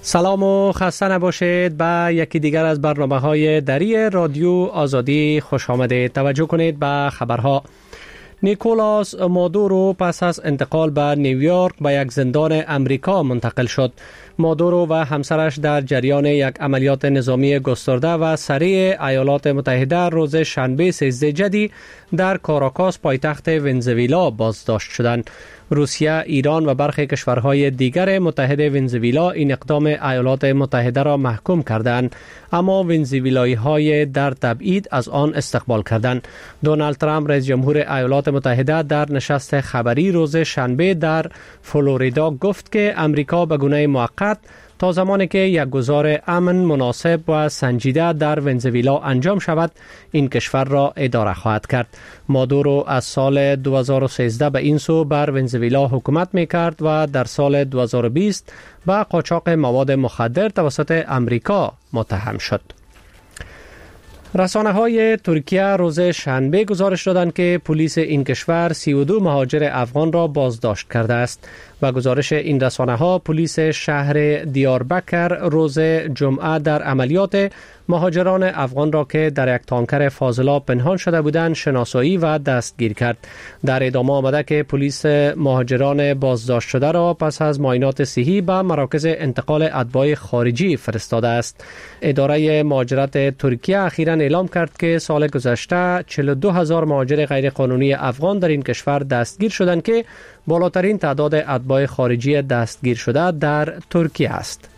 سلام و خسته نباشید. به یکی دیگر از برنامه‌های دری رادیو آزادی خوش آمدید. توجه کنید به خبرها. نیکولاس مادورو پس از انتقال به نیویورک به یک زندان امریکا منتقل شد. مادورو و همسرش در جریان یک عملیات نظامی گسترده و سریع ایالات متحده روز شنبه 13 جدی در کاراکاس پایتخت ونزوئلا بازداشت شدند. روسیه، ایران و برخی کشورهای دیگر متحد ونزوئلا این اقدام ایالات متحده را محکوم کردند، اما ونزوئلایی‌های در تبعید از آن استقبال کردند. دونالد ترامپ رئیس جمهور ایالات متحده در نشست خبری روز شنبه در فلوریدا گفت که امریکا به گونه موقت تا زمانی که یک گذار امن، مناسب و سنجیده در ونزوئلا انجام شود این کشور را اداره خواهد کرد. مادورو از سال 2013 به این سو بر ونزوئلا حکومت می‌کرد و در سال 2020 به قاچاق مواد مخدر توسط امریکا متهم شد. رسانه‌های ترکیه روز شنبه گزارش دادند که پلیس این کشور 32 مهاجر افغان را بازداشت کرده است. و گزارش این رسانه‌ها پلیس شهر دیاربکر روز جمعه در عملیات مهاجران افغان را که در یک تانکر فاضلاب پنهان شده بودند شناسایی و دستگیر کرد. در ادامه آمده که پلیس مهاجران بازداشت شده را پس از معاینات صحی به مراکز انتقال اتباع خارجی فرستاده است. اداره مهاجرت ترکیه اخیراً اعلام کرد که سال گذشته 42,000 مهاجر غیرقانونی افغان در این کشور دستگیر شدند که بالاترین تعداد اتباع خارجی دستگیر شده در ترکیه است.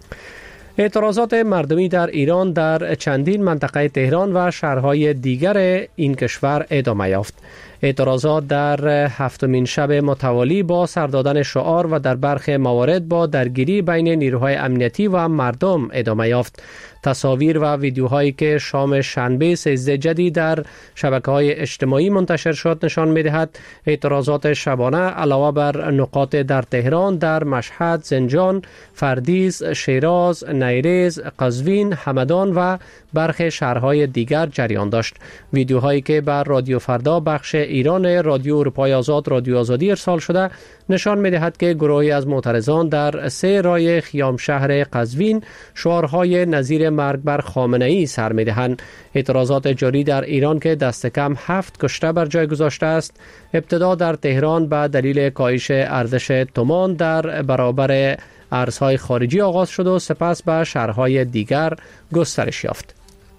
اعتراضات مردمی در ایران در چندین منطقه تهران و شهرهای دیگر این کشور ادامه یافت. اعتراضات در هفتمین شب متوالی با سر دادن شعار و در برخی موارد با درگیری بین نیروهای امنیتی و مردم ادامه یافت. تصاویر و ویدیوهایی که شام شنبه 13 جدی در شبکه‌های اجتماعی منتشر شد نشان می‌دهد اعتراضات شبانه علاوه بر نقاط در تهران در مشهد، زنجان، فردیس، شیراز، نیریز، قزوین، همدان و برخی شهرهای دیگر جریان داشت. ویدیوهایی که بر رادیو فردا بخش ایران رادیو اروپای آزاد رادیو آزادی ارسال شده نشان می‌دهد که گروهی از معترضان در 3 راه خیام شهر قزوین شعارهای نظیر مرگ بر خامنه‌ای سر می‌دهند. اعتراضات جاری در ایران که دست کم 7 کشته بر جای گذاشته است، ابتدا در تهران به دلیل کاهش ارزش تومان در برابر ارزهای خارجی آغاز شد و سپس به شهرهای دیگر گسترش یافت.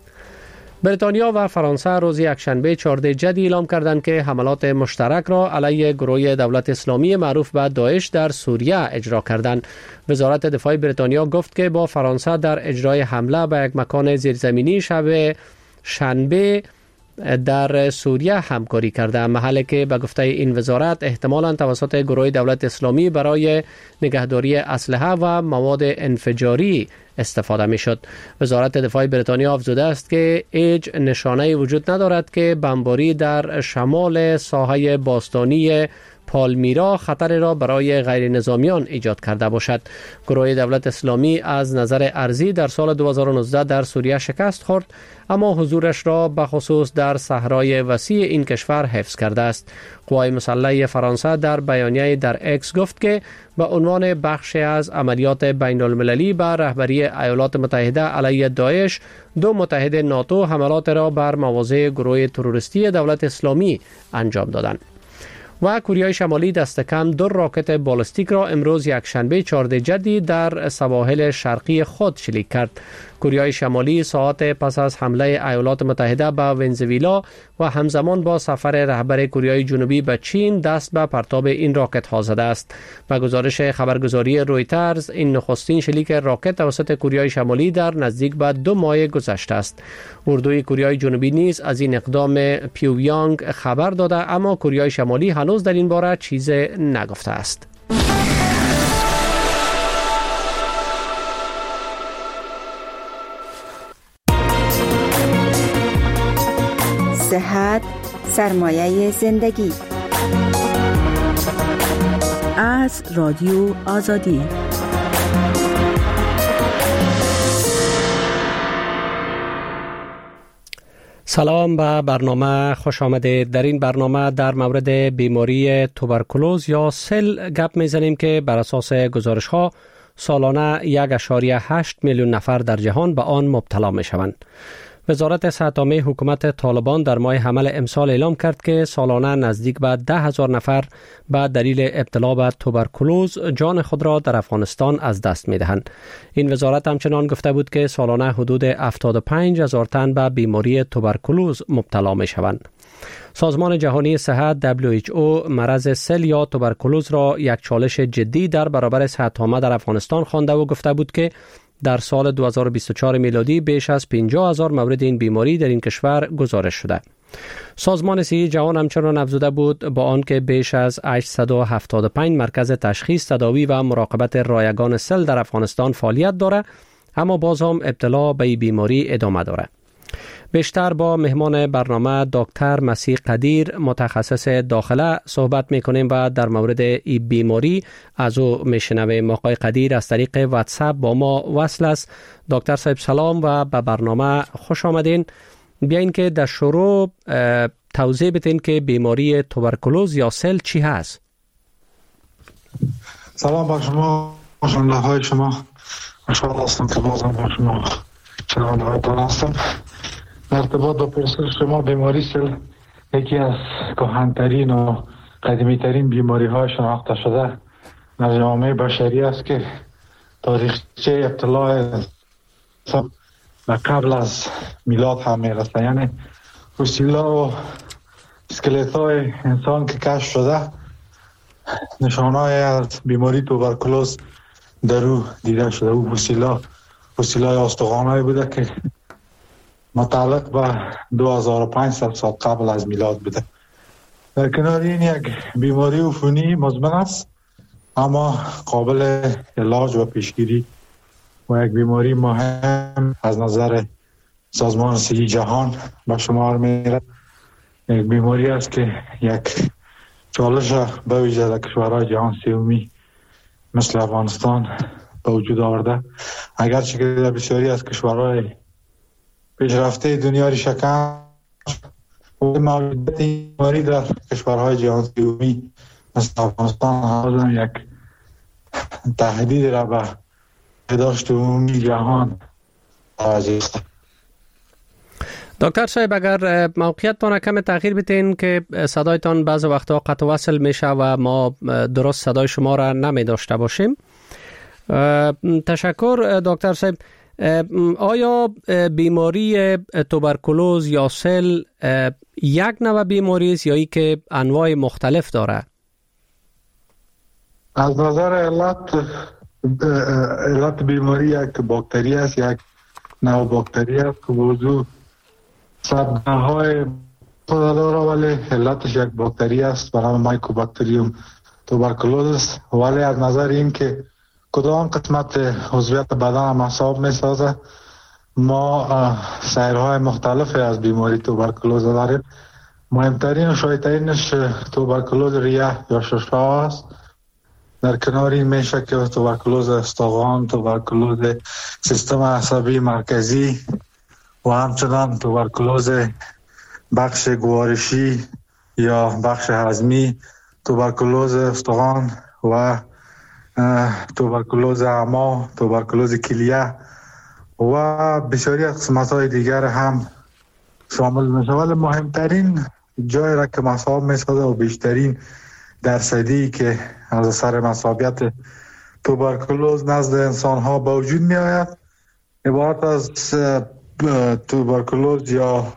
بریتانیا و فرانسه روز یکشنبه 14 جدی اعلام کردند که حملات مشترک را علیه گروه دولت اسلامی معروف به داعش در سوریه اجرا کردند. وزارت دفاع بریتانیا گفت که با فرانسه در اجرای حمله به یک مکان زیرزمینی شب شنبه در سوریه همکاری کرده، محلی که به گفته این وزارت احتمالاً توسط گروه دولت اسلامی برای نگهداری اسلحه و مواد انفجاری استفاده می شد. وزارت دفاع بریتانیا افزوده است که هیچ نشانه وجود ندارد که بمباری در شمال ساحه باستانی پالمیرا خطر را برای غیر نظامیان ایجاد کرده باشد. گروه دولت اسلامی از نظر ارضی در سال 2019 در سوریه شکست خورد، اما حضورش را به خصوص در صحرای وسیع این کشور حفظ کرده است. قوای مسلح فرانسه در بیانیه در اکس گفت که به عنوان بخشی از عملیات بین المللی به رهبری ایالات متحده علیه داعش، 2 متحد ناتو حملات را بر مواضع گروه تروریستی دولت اسلامی انجام دادند. و کره شمالی دست کم 2 راکت بالستیک را امروز یکشنبه 14 جدی در سواحل شرقی خود شلیک کرد. کره شمالی ساعات پس از حمله ایالات متحده به ونزوئلا و همزمان با سفر رهبر کره جنوبی به چین دست به پرتاب این راکت ها زده است. به گزارش خبرگزاری رویترز این نخستین شلیک راکت توسط کره شمالی در نزدیک به 2 ماه گذشته است. اردوی کره جنوبی نیز از این اقدام پیونگ خبر داده، اما کره شمالی هنوز در این باره چیزی نگفته است. صحت سرمایه زندگی. از رادیو آزادی. سلام به برنامه خوش آمدید. در این برنامه در مورد بیماری توبرکولوز یا سل گپ میزنیم که بر اساس گزارش ها سالانه 1.8 میلیون نفر در جهان به آن مبتلا می شوند. وزارت صحت عامه حکومت طالبان در ماه حمل امسال اعلام کرد که سالانه نزدیک به 10,000 نفر به دلیل ابتلا به توبرکولوز جان خود را در افغانستان از دست می دهند. این وزارت همچنان گفته بود که سالانه حدود 75,000 تن به بیماری توبرکولوز مبتلا می شوند. سازمان جهانی صحت WHO مرض سل یا توبرکولوز را یک چالش جدی در برابر صحت عامه در افغانستان خوانده و گفته بود که در سال 2024 میلادی بیش از 50,000 مورد این بیماری در این کشور گزارش شده. سازمان صحی جهان همچنان افزوده بود با آنکه بیش از 875 مرکز تشخیص، تداوی و مراقبت رایگان سل در افغانستان فعالیت دارد، اما باز هم ابتلا به این بیماری ادامه دارد. بیشتر با مهمان برنامه دکتر مسیح قدیر متخصص داخله صحبت میکنیم و در مورد این بیماری از او میشنویم. آقای قدیر از طریق واتساپ با ما وصل است. دکتر صاحب سلام و به برنامه خوش آمدین. بیاین که در شروع توضیح بدین که بیماری توبرکولوز یا سل چی هست؟ سلام بر شما، شنونده های شما. خوشحال هستم که بازم با شما شنونده هایتان هستم. در ارتباط با پرسش شما، بیماری سل یکی از کهن‌ترین و قدیمی‌ترین بیماری‌های شناخته شده در جامعه بشری است که تاریخچه ابتلا و قبل از میلاد هم میرسه. یعنی فسیل‌ها و اسکلت‌های انسان که کشف شده نشانه‌های از بیماری توبرکولوز در او دیده شده. او فسیل‌های استخوان‌هایی بوده که متعلق به 2500 سال قبل از میلاد بوده. در کنار این یک بیماری عفونی مزمن است اما قابل علاج و پیشگیری و یک بیماری مهم از نظر سازمان صحی جهان به شمار میره. یک بیماری است که یک چالش به ویژه در کشورهای جهان سومی مثل افغانستان به وجود آورده، اگرچه که در بسیاری از کشورهای پیشرفته دنیا ریشه‌کن موجودیت این بیماری در کشورهای جهان سومی مثل افغانستان هم یک تهدید را به بهداشت عمومی جهان توجه است. دکتر صاحب اگر موقعیتتان کم تغییر بدین که صدایتان بعض وقتا قطع وصل میشه و ما درست صدای شما را نمی داشته باشیم. تشکر دکتر صاحب. آیا بیماری توبرکولوز یا سل یک نوع بیماری است یا ای که انواع مختلف داره؟ از نظر علت بیماری یک باکتری است، یک نوع باکتری است که موضوع سبنه‌های داره ولی علتش یک باکتری است به نام مایکوباکتریوم توبرکولوزیس. ولی از نظر این که کدام قسمت عضویت بدن هم حساب می سازه، ما سیرهای مختلف از بیماری توبرکولوز داریم. مهمترین و شایع‌ترینش توبرکولوز ریه یا ششا است. در کنار این میشه که توبرکولوز استخوان، توبرکولوز سیستم عصبی مرکزی و همچنان توبرکولوز بخش گوارشی یا بخش هضمی، توبرکولوز استخوان و توبرکولوز اعما، توبرکولوز کلیه و بسیاری از قسمت‌های دیگر هم شامل میشه. ولی مهمترین جایی را که مصاب میسازه و بیشترین درصدی که از اثر مصابیت توبرکولوز نزد انسان ها به وجود می آید عبارت از توبرکولوز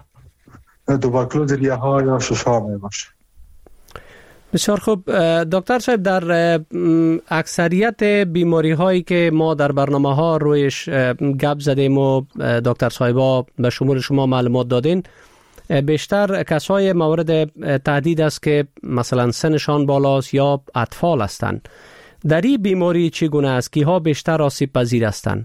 ریه ها یا ششا می باشه. بسیار خوب دکتر صاحب، در اکثریت بیماری هایی که ما در برنامه ها رویش گپ زدیم و دکتر صاحبا به شمول شما معلومات دادین، بیشتر کسای مورد تهدید است که مثلا سنشان بالاست یا اطفال هستند. در این بیماری چگونه است؟ کیها بیشتر آسیب پذیر هستند؟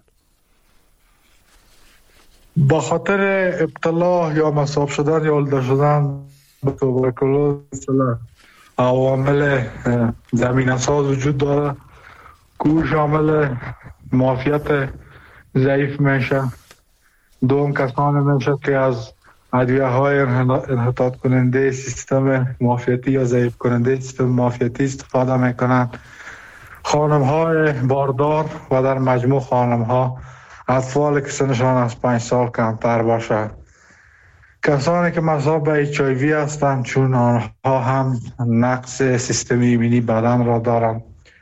با خاطر ابتلا یا مصاب شدن یا ولده شدن به توبرکولوز عوامل زمینه ساز وجود داره که شامل معافیت ضعیف میشه. دوم کسانی میشه که از ادویه های انحطاط کننده سیستم معافیتی یا ضعیف کننده سیستم معافیتی استفاده میکنند. خانم‌های باردار و در مجموع خانم‌ها اطفال که سنشان از 5 سال کمتر باشد، کسانی که مصاب به HIV هستند چون آنها هم نقص سیستم ایمنی بدن را دارند،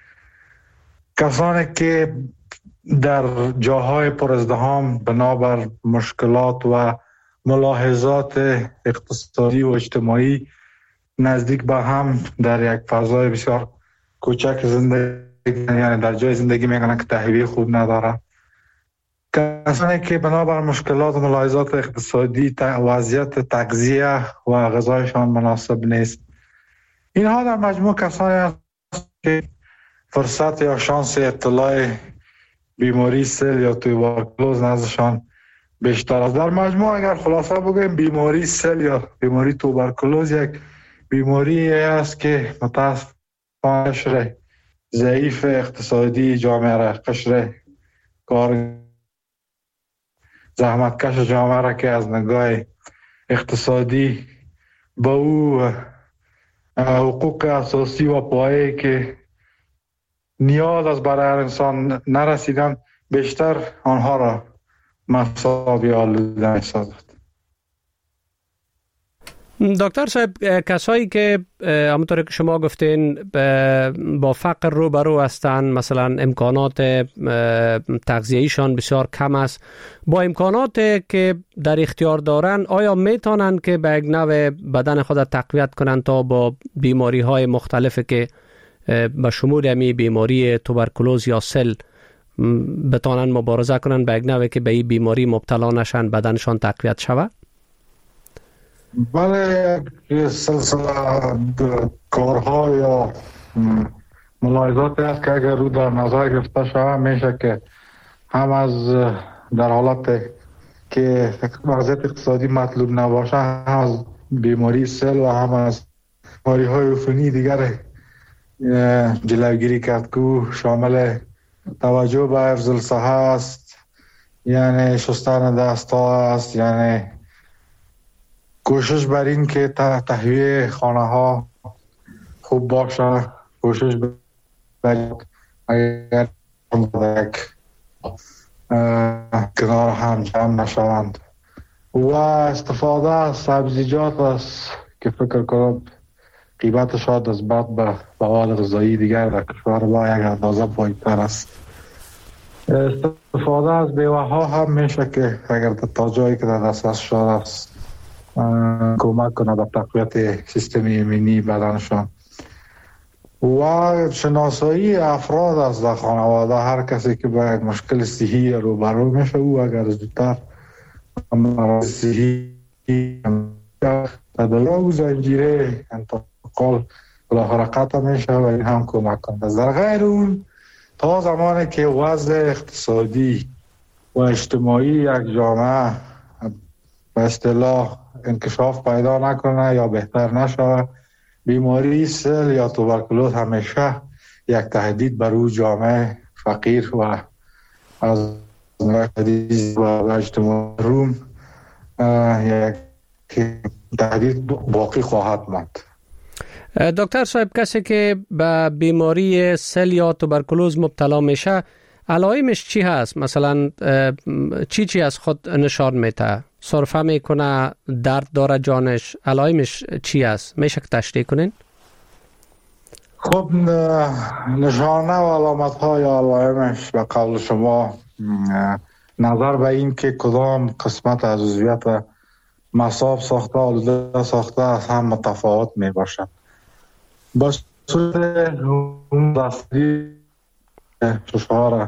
کسانی که در جاهای پر ازدحام بنابر مشکلات و ملاحظات اقتصادی و اجتماعی نزدیک به هم در یک فضای بسیار کوچک زندگی، یعنی در جای زندگی میکنن که تهویه خوب نداره، کسانی که بنابر مشکلات و ملاحظات اقتصادی وضعیت تغذیه و غذایشان مناسب نیست. اینها در مجموع کسانی هستند که فرصت یا شانس اطلاع بیماری سل یا توبرکلوز نزدشان بیشتر است. در مجموع اگر خلاصه بگویم بیماری سل یا بیماری توبرکلوز یک بیماری است که متاسفانه قشر ضعیف اقتصادی جامعه را، قشر کار زحمتکش جامعه را که از نگاه اقتصادی به او حقوق اساسی و پایه‌ای که نیاز از برای هر انسان نرسیدن، بیشتر آنها را مصاب یا آلوده می‌سازد. دکتر صاحب، کسایی که همونطور که شما گفتین با فقر روبرو هستند، مثلا امکانات تغذیه‌ایشان بسیار کم است، با امکانات که در اختیار دارند آیا میتونن که به یک نوع بدن خود تقویت کنند تا با بیماری های مختلفی که به شمول همی بیماری توبرکلوز یا سل بتانن مبارزه کنند، به یک نوع که به این بیماری مبتلا نشن، بدنشان تقویت شود؟ بله، سلسله کارها یا ملاحظاتی هست که اگر رو در نظر گرفته شود میشه که هم از در حالت که وضعیت اقتصادی مطلوب نباشه، هم از بیماری سل و هم از بیماری های عفونی دیگر جلوگیری کرد که شامل توجه به حفظ الصحه است، یعنی شستن دست ها است، یعنی کوشش بر این که تهویه خانه ها خوب باشه، کوشش بر اگر کنار هم جمع نشوند و استفاده از سبزیجات است که فکر کنم قیمت شاید از بعد به مواد غذایی دیگر در کشور با یک اندازه پایین‌تر است. استفاده از میوه ها هم میشه که اگر تا جایی که در دسترس شده است کمک کنه به تقویت سیستم ایمنی بدنشان و شناسایی افراد از در خانواده. هر کسی که با یک مشکل صحی روبرو میشه، او اگر زودتر امراض صحی تداوی و زنجیره انتقال بالاخره قطع میشه و این هم کمک کنه. در غیر اون تا زمانی که وضع اقتصادی و اجتماعی یک جامعه به اصطلاح انکشاف پیدا نکنه یا بهتر نشود، بیماری سل یا توبرکلوز همیشه یک تهدید بر او جامعه فقیر و از حدیث و اجتماع روم یک تهدید باقی خواهد ماند. دکتر صاحب، کسی که به بیماری سل یا توبرکلوز مبتلا میشه علائمش چی هست؟ مثلا چی از خود نشان میده؟ سرفه میکنه، درد داره جانش، علائمش چی است؟ میشه که تشریح کنین؟ خب نشانه و علامت های علائمش به قول شما نظر به این که کدام قسمت از عضویت مصاب ساخته آلوده ساخته از هم متفاوت می باشد. با صورت دستی ششار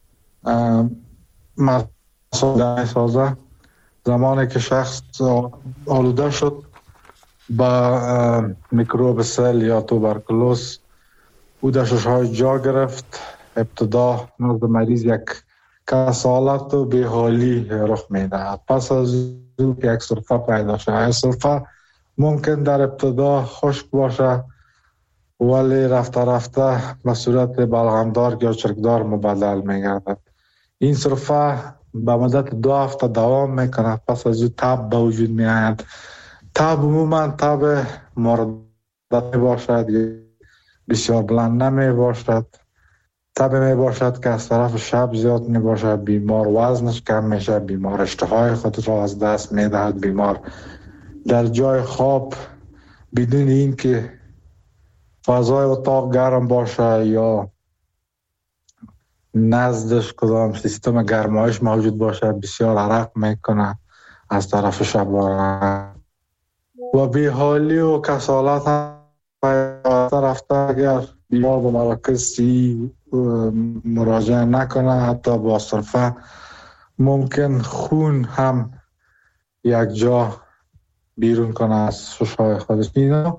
مصاب می سازه، زمانی که شخص آلوده شد با میکروب سل یا توبرکلوز، او در ششهای جا گرفت. ابتدا نزد مریض یک کسالت و بیحالی رخ میدهد. پس از او یک سرفه پیدا شد. سرفه ممکن در ابتدا خشک باشه ولی رفته رفته به صورت بلغمدار یا چرکدار مبدل میگردد. این سرفه به مدت 2 هفته دوام میکنه. پس از او تب به وجود میآید. تب عموما تب مردد باشد، بسیار بلند نمی باشد تب می باشد که از طرف شب زیاد می باشد، بیمار وزنش کم میشه، بیمار اشتهای خود را از دست می دهد، بیمار در جای خواب بدون این که فضای اتاق گرم باشه یا نزدش کدام سیستم گرمایش موجود باشه بسیار عرق میکنه از طرف شبانه و بیحالی و کسالت هم رفته. اگر بیمار به مراکز مراجعه نکنه حتی با صرفه ممکن خون هم یک جا بیرون کنه از ششهای خودش. اینا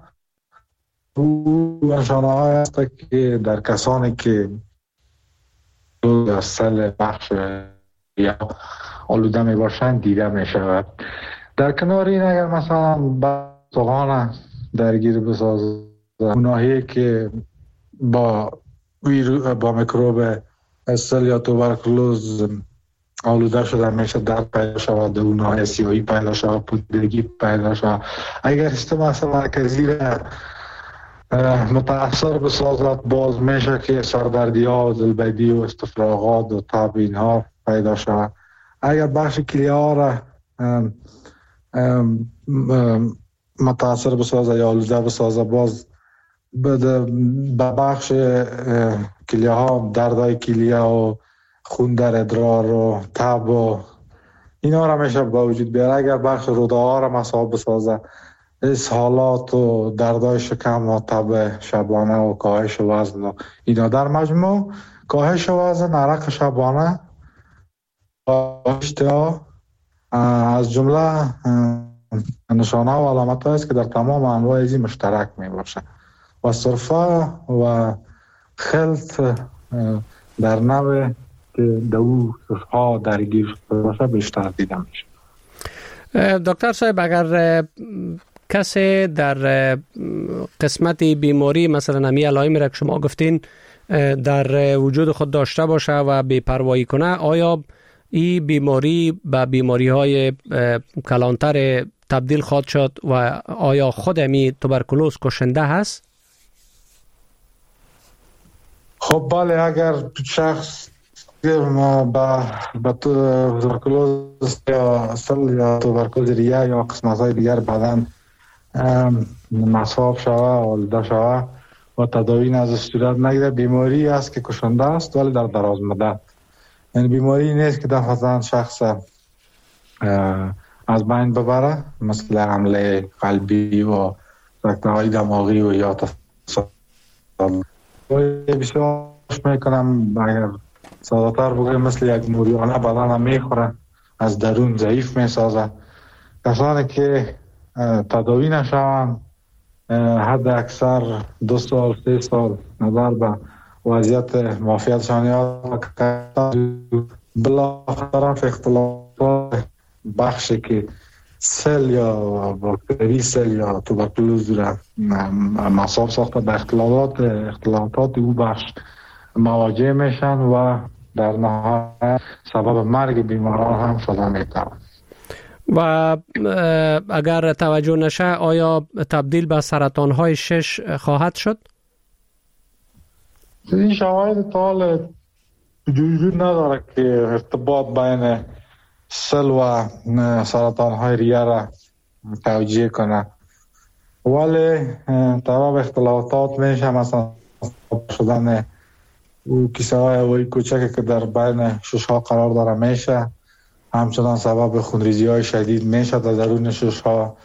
نشانه های هست که در کسانی که یا سل بخش یا آلوده می باشند دیده می شود. در کنار این اگر مثلا بطغان درگیر بسازه اونایی که با میکروب سل یا توبرکلوز آلوده شده میشه درد پیدا شود، اونایی سیاهی پیدا شود، پودرگی پیدا شود، اگر سیستم اصلا مرکزی را متاثر بسازد باز میشه که سردردی ها، دلبدی و استفراغات و تب اینها پیدا شود. اگر بخش کلیه ها را متاثر بسازه یا آلوده بسازه باز به بخش کلیه ها دردهای کلیه و خون در ادرار و تب و اینا را میشه با وجود بیاره. اگر بخش روده ها را مصاب بسازه اسهالات و دردهای شکم و تب شبانه و کاهش وزن و اینا در مجموع کاهش وزن، عرق شبانه و اشتها از جمله نشانه و علامت است که در تمام انواع ازی مشترک می باشه و صرفه و خلط در نوع که دو صرفه درگیر باشه بیشتر دیده میشه. دکتر صاحب اگر کسی در قسمت بیماری مثلا همی علائمی را که شما گفتین در وجود خود داشته باشه و بی‌پروایی کنه، آیا این بیماری به بیماری های کلانتر تبدیل خواهد شد و آیا خود همی توبرکلوز کشنده هست؟ خب بله، اگر شخص با توبرکلوز یا سل یا توبرکلوز ریه یا قسمت های دیگر بدن مصاب شوه، آلوده شوه و تداوی نزد صورت نگیره، بیماری است که کشنده است ولی در دراز مدت. یعنی بیماری نیست که دفعتاً شخص از بین ببره، مثل حمله قلبی و رکته‌های دماغی و یا بسیار میکنم اگر ساده‌تر بگویم مثل یک موریانه بدن میخوره، از درون ضعیف میسازه. کسانی که تداوی نشوند حد اکثر 2 سال 3 سال نظر به وضعیت معافیتشان یاد بالاخره اختلافات بخشی که سل یا باکتری سل یا توبرکلوز را مصاب ساخته به اختلالات او بخش مواجه میشن و در نهایت سبب مرگ بیماران هم شده میتوان. و اگر توجه نشه آیا تبدیل به سرطان های 6 خواهد شد؟ این شواهد تال وجود نداره که ارتباط بین سل و سرطان های ریه را توجیه کنه، ولی طبعا اختلافات میشه، مثلا شدن او کیسه های هوایی کوچکی که در بین شش ها قرار داره میشه، همچنان سبب خونریزی های شدید میشه در درون شش ها،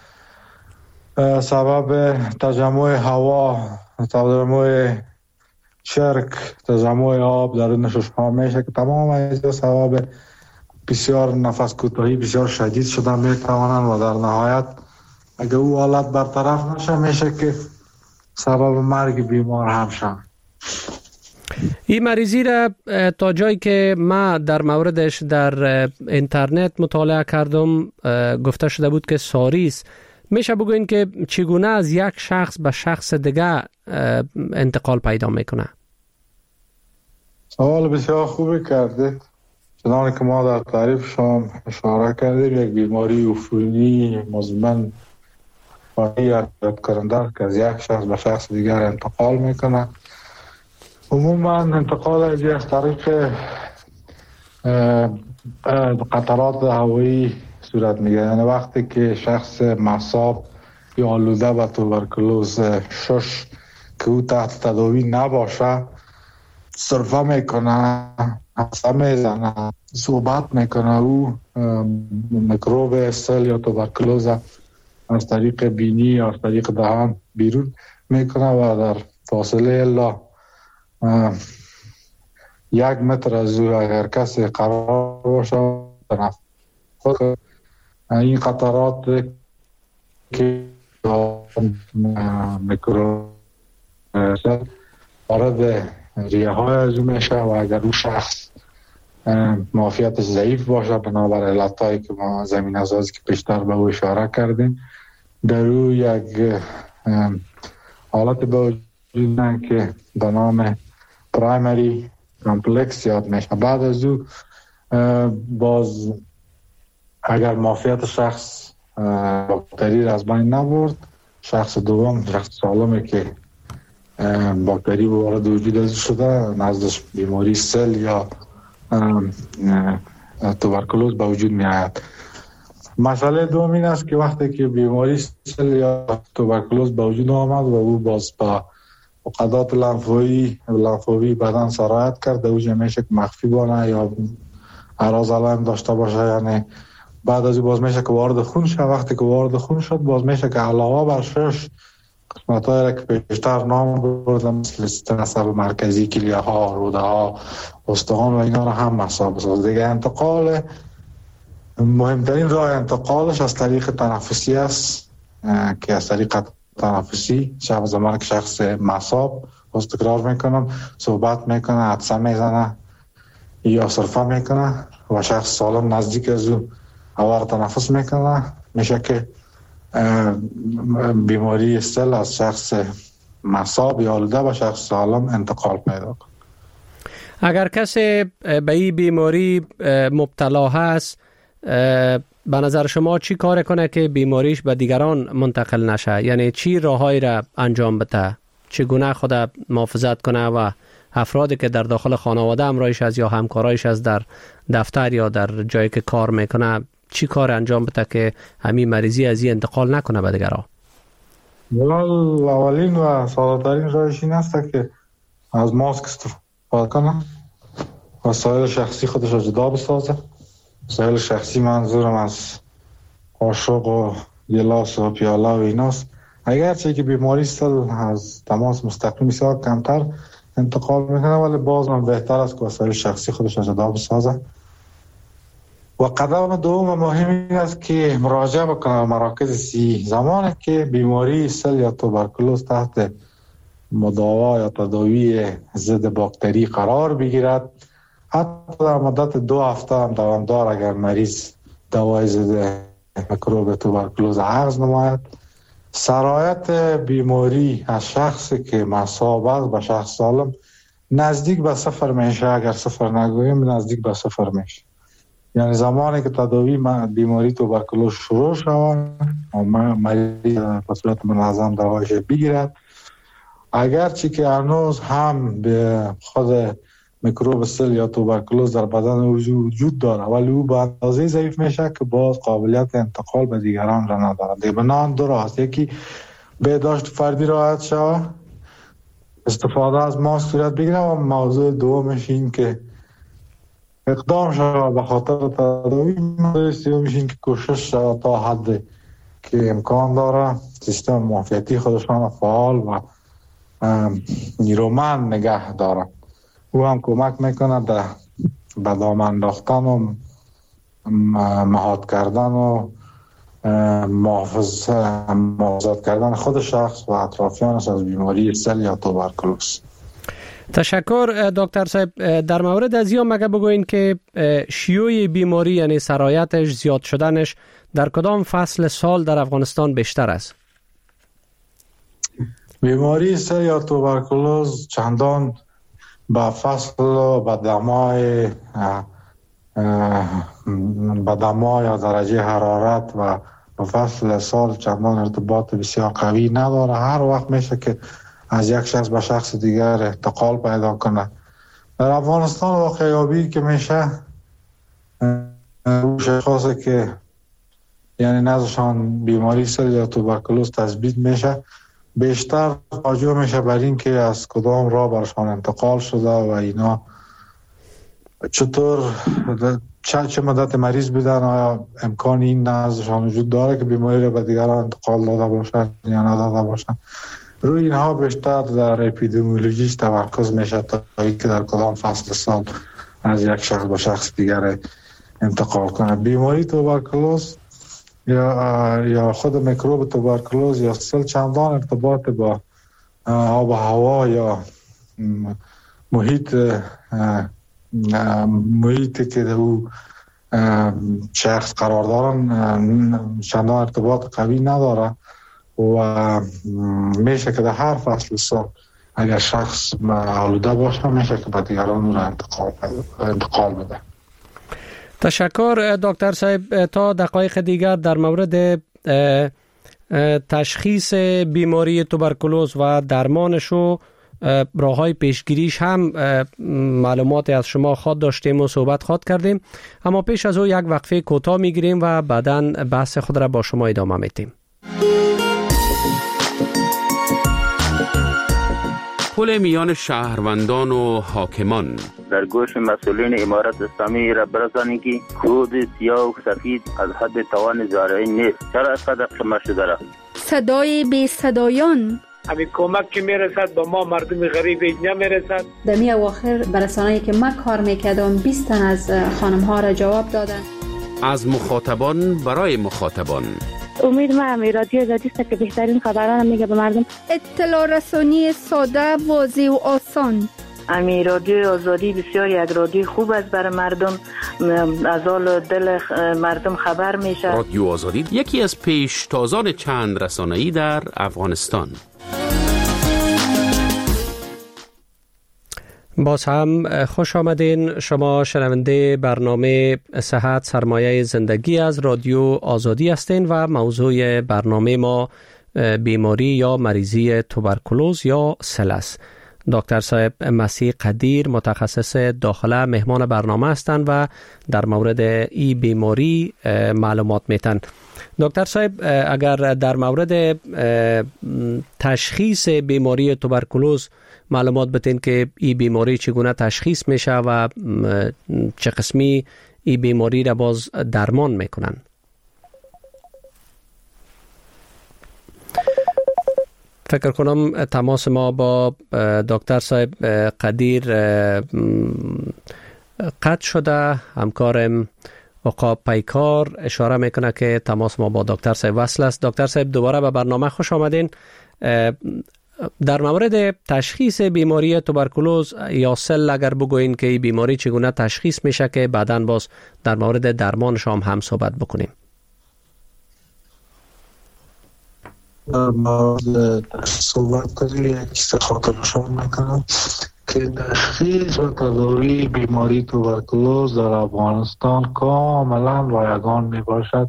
سبب تجمع هوا، تجمع چرک، تجمع آب درون شش ها میشه که تمام این سبب بسیار نفس کوتاهی بسیار شدید شده میتوانند و در نهایت اگر او حالت برطرف نشه میشه که سبب مرگ بیمار هم شد. این مریضی را تا جایی که ما در موردش در اینترنت مطالعه کردم گفته شده بود که ساری است. میشه بگوین که چگونه از یک شخص به شخص دیگه انتقال پیدا میکنه؟ سوال بسیار خوبی کردید. چنانکه که ما در تعریف شما اشاره کردیم، یک بیماری عفونی مزمن و یاد کننده که از یک شخص به شخص دیگر انتقال میکنه عموما انتقال از طریق قطرات هوایی صورت میگیره. یعنی وقتی که شخص مصاب یا آلوده به توبرکلوز شش که او تحت تداوی نباشه سرفه میکنه، حسه میزنه، صحبت میکنه، او میکروب استل یا توبرکلوز از طریق بینی یا از طریق دهان بیرون میکنه و در فاصله الا 1 متر از او اگر کسی قرار باشه این قطرات که میکروب وارد ریه های از او میشه و اگر او شخص معافیتش ضعیف باشه بنابر علتایی که ما زمین اساسی که پیشتر به او اشاره کردیم در او یک حالت به وجود که به نام پرایمری کامپلکس یاد میشه. بعد از او باز اگر معافیت شخص باکتری را از بین نبرد، شخص دوم شخص سالمی که باکتری وارد وجود از شده نزدش بیماری سل یا توبرکلوز به وجود می آید. مسئله دوم این است که وقتی که بیماری سل یا توبرکلوز به وجود آمد و او باز با عقدات لنفاوی بدن سرایت کرد، اوجه میشه که مخفی بانه یا اعراض علائم داشته باشه. یعنی بعد از باز میشه که وارد خون شد. وقتی که وارد خون شد باز میشه که علاوه بر 6 قسمت‌هایی را که پیشتر نام بردم مثل سیستم عصب مرکزی، کلیه ها، روده ها، استخوان و اینا را هم مساب بساز. دیگه انتقال مهمترین راه انتقالش از طریق تنفسی است که از طریق تنفسی زمان که شخص مصاب تکرار میکنم صحبت میکنه، عطسه میزنه یا سرفه میکنه و شخص سالم نزدیک از او هوا تنفس میکنه، میشه که بیماری استل از شخص مصاب یا آلوده به شخص سالم انتقال پیدا کنه. اگر کسی به این بیماری مبتلا هست به نظر شما چی کار کنه که بیماریش به دیگران منتقل نشه؟ یعنی چی راههایی را انجام بده؟ چگونه خود محافظت کنه و افرادی که در داخل خانواده همراهش از یا همکارایش از در دفتر یا در جایی که کار میکنه چی کار انجام بده که همین مریضی از این انتقال نکنه به دیگران؟ اولین و ساده‌ترین راهش این است که از ماسک استفاده کنه، وسایل شخصی خودش را جدا بسازه. وسایل شخصی منظورم از قاشق و گلاس و پیاله و ایناست. اگرچه که بیماری سل از تماس مستقیم بسیار کمتر انتقال میکنه ولی باز من بهتر است که وسایل شخصی خودش را جدا بسازه. و قدم دوم مهم این است که مراجعه بکنه مراکز صحی. زمانی که بیماری سل یا توبرکلوز تحت مداوا یا تداوی ضد باکتری قرار بگیرد، حتی در مدت 2 هفته هم دوامدار اگر مریض دوای ضد میکروب توبرکلوز اخذ نماید، سرایت بیماری از شخصی که مصاب است به شخص سالم نزدیک به 0 میشه. اگر 0 نگوییم نزدیک به 0 میشه. یعنی زمانی که تداوی بیماری توبرکلوز شروع شود و مریض به صورت منظم دوایش بگیرد، اگرچه که هنوز هم به خود میکروب سل یا توبرکلوز در بدن وجود داره ولی او به اندازه ضعیف میشه که باز قابلیت انتقال به دیگران را ندارد. دیگه بنان دو راه است: یکی بهداشت فردی رعایت شود، استفاده از ماسک صورت بگیره، و موضوع دومش این که اقدام شود به خاطر تداوی. موضوع سومش این که کوشش شود تا حد که امکان داره سیستم معافیتی خودشان فعال و نیرومند نگه داره. او هم کمک میکنه به دام انداختن و مهاد کردن و محافظت کردن خود شخص و اطرافیانش از بیماری سل یا توبرکلوز. تشکر دکتر صاحب. در مورد از این مگه بگوین که شیوع بیماری یعنی سرایتش زیاد شدنش در کدام فصل سال در افغانستان بیشتر است؟ بیماری سل یا توبرکلوز چندان با فصل و با دما یا درجه حرارت و با فصل سال چندان ارتباط بسیار قوی نداره. هر وقت میشه که از یک شخص به شخص دیگر انتقال پیدا کنه. در افغانستان واقعیابی که میشه شخصی که یعنی نزدشان بیماری سل یا توبرکلوز تثبیت میشه بیشتر توجه میشه بر این که از کدام راه برشان انتقال شده و اینا چطور چه مدت مریض بودن، آیا امکان این نزدشان وجود داره که بیماری را به دیگران انتقال داده باشن یا نداده باشن. روی اینها بیشتر در اپیدمیولوژی تمرکز میشه تا اینکه در کدام فصل سال از یک شخص به شخص دیگر انتقال کنه. بیماری توبرکلوز یا خود میکروب توبرکلوز یا سل چندان ارتباط با آب و هوا یا محیطی که در او شخص قرار دارن چندان ارتباط قوی نداره و میشه که در هر فصل سال اگر شخص آلوده باشه میشه که به دیگران را انتقال بده. تشکر دکتر صاحب. تا دقایق دیگر در مورد تشخیص بیماری توبرکلوز و درمانش و راه‌های پیشگیریش هم معلومات از شما خواد داشتیم و صحبت خواد کردیم، اما پیش از او یک وقفه کوتاه میگیریم و بعداً بحث خود را با شما ادامه میدیم. پل میان شهروندان و حاکمان در گوش مسئولین امارت اسلامی را برسانید که خود سیاه و سفید از حد توان زارعی نیست. چرا از قدر شما شده را صدای بی صدایان همین کمک که میرسد با ما مردم غریب اینجا میرسد. در می اواخر برسانه‌ای که من کار میکردم 20 تن از خانم ها را جواب دادن. از مخاطبان برای مخاطبان. امید من رادیو آزادی است که بهترین خبران میگه به مردم. اطلاع رسانی ساده، واضح و آسان. امی رادیو آزادی بسیار یک رادیو خوب است برای مردم، از حال دل مردم خبر میشه. رادیو آزادی یکی از پیشتازان چند رسانه‌ای در افغانستان. باز هم خوش آمدین. شما شنونده برنامه صحت سرمایه زندگی از رادیو آزادی هستین و موضوع برنامه ما بیماری یا مریضی توبرکلوز یا سل است. دکتر صاحب مسیح قدیر متخصص داخله مهمان برنامه هستند و در مورد این بیماری معلومات میتن. دکتر صاحب اگر در مورد تشخیص بیماری توبرکلوز معلومات بتین که این بیماری چگونه تشخیص میشه و چه قسمی این بیماری را باز درمان میکنن. فکر کنم تماس ما با دکتر صاحب قدیر قطع شده. همکارم عقاب پیکار اشاره میکنه که تماس ما با دکتر صاحب وصل است. دکتر صاحب دوباره به برنامه خوش آمدین. در مورد تشخیص بیماری توبرکلوز یا سل اگر بگوین که این بیماری چگونه تشخیص میشه که بعداً باز در مورد درمانش هم صحبت بکنیم. در مورد صحبت کنیم یک خاطرشان میکنم که تشخیص و تداوی بیماری توبرکلوز در افغانستان کاملا رایگان میباشد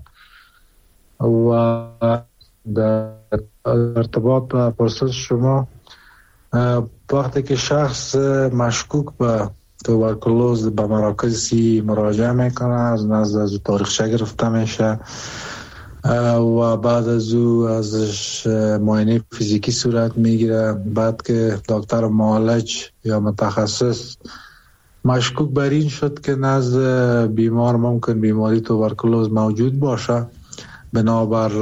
و در ارتباط با پرسش شما وقتی که شخص مشکوک به توبرکلوز به مراکز سی مراجعه میکنه از تاریخچه گرفته میشه و بعد از او ازش معاینه فیزیکی صورت میگیره. بعد که دکتر معالج یا متخصص مشکوک بر این شد که نزد بیمار ممکن بیماری توبرکلوز موجود باشه بنابر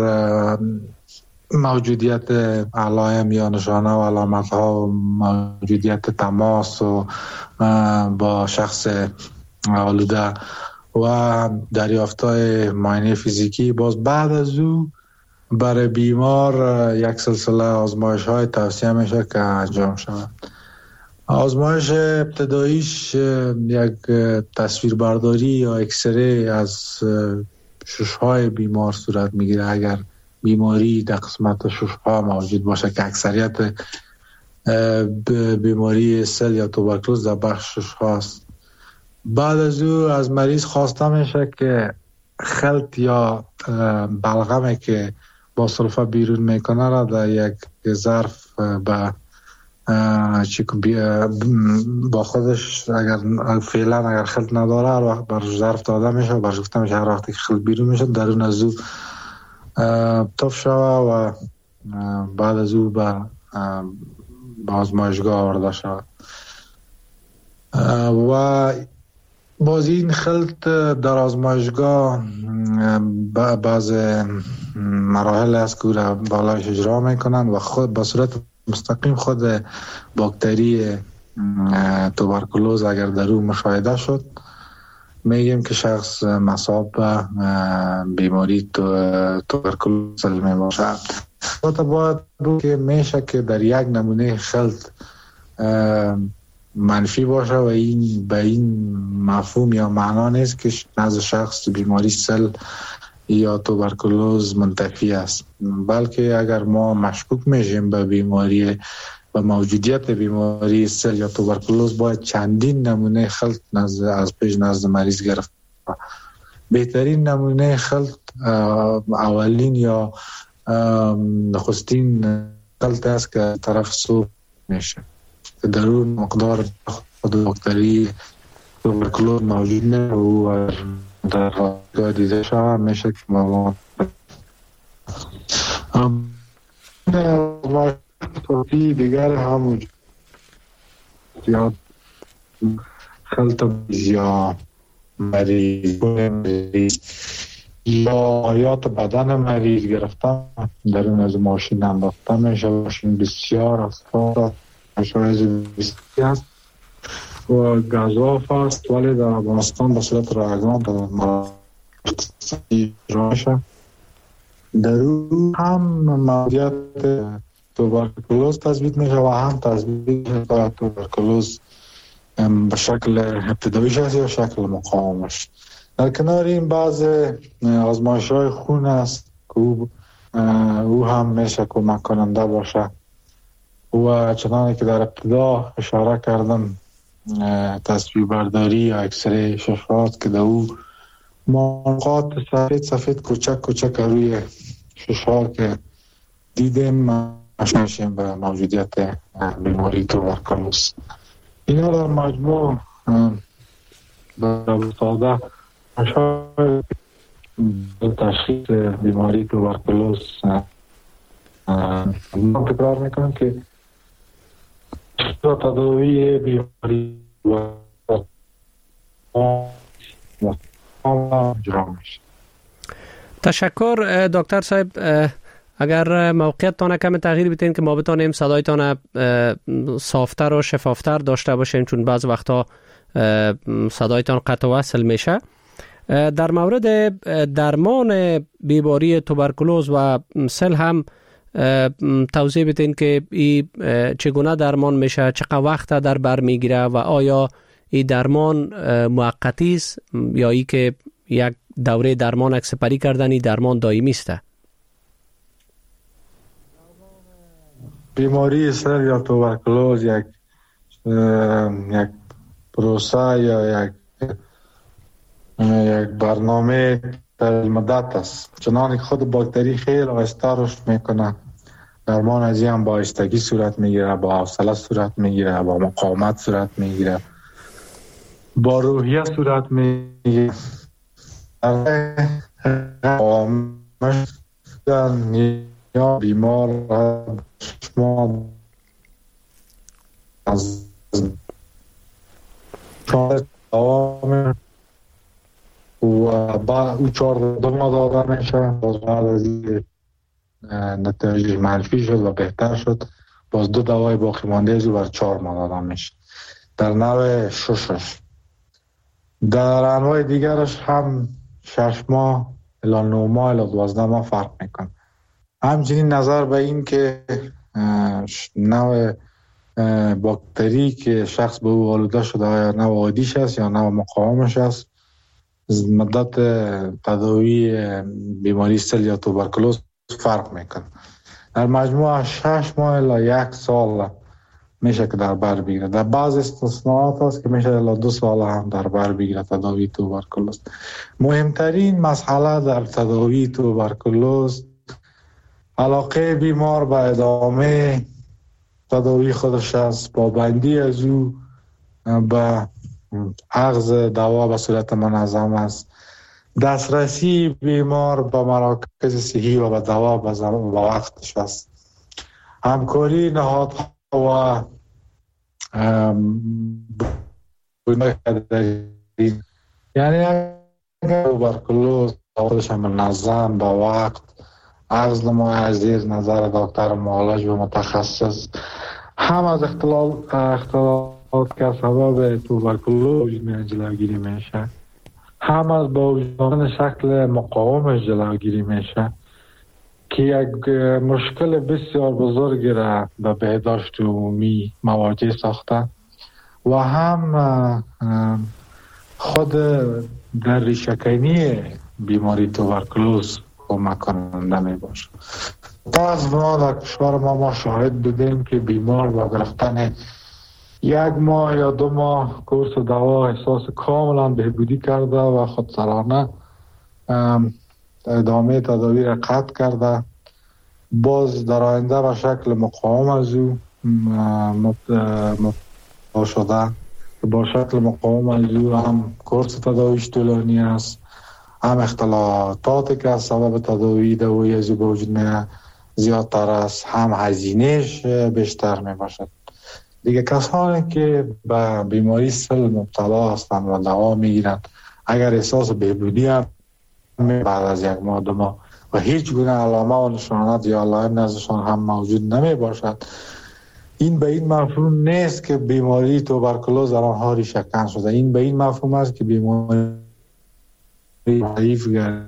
موجودیت علائم یا نشانه و علامت ها و موجودیت تماس و با شخص آلوده و دریافتای معاینه فیزیکی، باز بعد از او برای بیمار یک سلسله آزمایش های توصیه میشه که انجام شود. آزمایش ابتداییش یک تصویربرداری یا اکسره از ششهای بیمار صورت میگیره اگر بیماری در قسمت ششها موجود باشه که اکثریت بیماری سل یا توبرکلوز در بخش ششها است. بعد از او از مریض خواسته میشه که خلط یا بلغمی که با سلفه بیرون میکنه را در یک ظرف به با خودش اگر فعلا خلط نداره هر وقت برش ظرف داده میشه و برش گفته میشه هر وقتی که خلط بیرون میشه درون از او تف شوه و بعد از او به آزمایشگاه آورده شود و باز این خلط در آزمایشگاه بعض مراحل است که را بالایش اجرا میکنن و خود به صورت مستقیم خود باکتری توبرکلوز اگر در او مشاهده شد میگیم که شخص مصاب به بیماری توبرکلوز می باشد. باید بود که میشه که در یک نمونه خلط منفی باشه و این به این مفهوم یا معنا نیست که نزد شخص بیماری سل یا توبرکلوز منتفی است، بلکه اگر ما مشکوک میشیم به بیماری و موجودیت بیماری سل یا توبرکلوز باید چندین نمونه خلط از پیش نزد مریض گرفت. بهترین نمونه خلط اولین یا نخستین خلط است که طرف سو میشه که در اون مقدار خود باکتری توبرکلوز موجود نه و در واقع دیده شده میشه که ما توفی دیگر هم یا خلط یا مریض یا حیات بدن مریض گرفتن در اون از ماشین انداخته میشه. ماشین بسیار اصفار مشاهز بسیار است و گذاف است ولی در افغانستان به صورت رایگان در راشه در او هم موجودیت توبرکلوز تثبیت میشه و هم تثبیت میشه توبرکلوز به شکل ابتداییش است یا شکل مقاومش. در کنار این بعض آزمایش های خون است که او هم میشه کمک کننده باشه و چنانه که در ابتدا اشاره کردم تصویر برداری یا اکسره ششات که در او مانقات سفید کوچک روی ششها که دیدیم مشمشیم به موجودیت بیماری توبرکلوز. اینا در مجموع به ساده مشاهد تشخیص بیماری توبرکلوز تکرار میکنم که تداوی بیماری تشکر دکتر صاحب. اگر موقعیتتان کم تغییر بدین که ما بتانیم صدایتان صافتر و شفافتر داشته باشیم چون بعض وقتا صدایتان قطع و وصل میشه. در مورد درمان بیماری توبرکلوز و سل هم توضیح بدین که این چگونه درمان میشه، چقدر وقت در بر میگیره و آیا این درمان موقتی است یا ای که یک دوره درمان اک سپری کردن این درمان دائمی است؟ بیماری سل یا توبرکلوز یک پروسه یا یک برنامه در مدت است. چنانکه خود باکتری خیلی آهسته رشد میکنه، درمان از این با آهستگی صورت میگیره، با حوصله صورت میگیره، با مقاومت صورت میگیره، با روحیه صورت میگیره. یا بیمار شما از دوام و با او 14 ماه داده میشه. باز بعد از این نتایج منفی شد و بهتر شد، باز 2 دوای باقی مانده از او بر 4 ماه داده میشه در نوع ششش. در انواع دیگرش هم 6 ماه الی 9 ماه الی 12 ماه فرق میکنه. همچنین نظر به این که نوع باکتری که شخص به او آلوده شده آیا نوع عادیش است یا نوع مقاومش است، مدت تداوی بیماری سل یا توبرکلوز فرق میکنه. در مجموع 6 ماه الی 1 سال میشه که در بر بگیره. در بعض استثناءات هست که میشه الی 2 سال هم در بر بگیره تداوی توبرکلوز. مهمترین مسئله در تداوی توبرکلوز علاقه بیمار به ادامه تداوی خودش است، پابندی از او به اخذ دوا به صورت منظم است، دسترسی بیمار به مراکز صحی و به دوا به وقتش است، همکاری نهادها و یعنی توبرکلوز خودش منظم به وقت عرض نمای زیر نظر دکتر معالج و متخصص هم از اختلالات که سبب توبرکلوز جلوگیری میشه، هم از با وجود شکل مقاومش جلوگیری میشه که یک مشکل بسیار بزرگی را به بهداشت عمومی مواجه ساخته و هم خود در ریشه‌کنی بیماری توبرکلوز کمک کننده می باشه. باز ما در کشور ما شاهد بودیم که بیمار با گرفتن 1 ماه یا 2 ماه کورس دوا احساس کاملا بهبودی کرده و خودسرانه ادامه تداوی را قطع کرده، باز در آینده به شکل مقاوم از او مبتلا شده، با شکل مقاوم از او هم کورس تداویش طولانی است، هم اختلالات که از سبب تداوی دوایی از او به وجود میاد زیادتر است، هم هزینهش بیشتر می باشد. دیگه کسانی که به بیماری سل مبتلا هستند و دوا میگیرند اگر احساس بهبودی هم بعد از 1 ماه 2 ماه و هیچ گونه علامه و نشانات یا علائم نزدشان هم موجود نمی باشد، این به این مفهوم نیست که بیماری توبرکلوز در آنها ریشه‌کن شده. این به این مفهوم است که بیماری ضعیف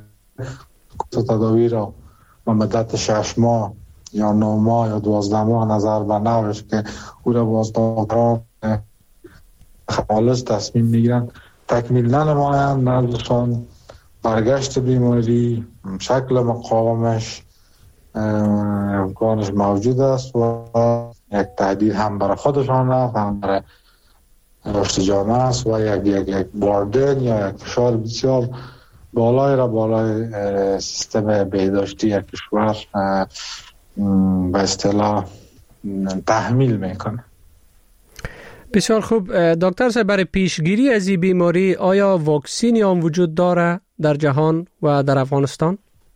تداوی را به مدت 6 ماه یا 9 ماه یا 12 ماه نظر به نوش که او را باز دکتران خالص تصمیم میگیرند تکمیل ننمایند، نزدشان برگشت بیماری، شکل مقاومش امکانش موجود است و یک تهدید هم برای خودشان است، هم برای رشد جامعه است و یک باردن یا یک فشار بسیار بالای را بالای سیستم بهداشتی یک کشور به اصطلاح تحمیل میکنه. بسیار خوب دکتر صاحب، برای پیشگیری از این بیماری آیا واکسینی هم وجود داره در جهان و در افغانستان؟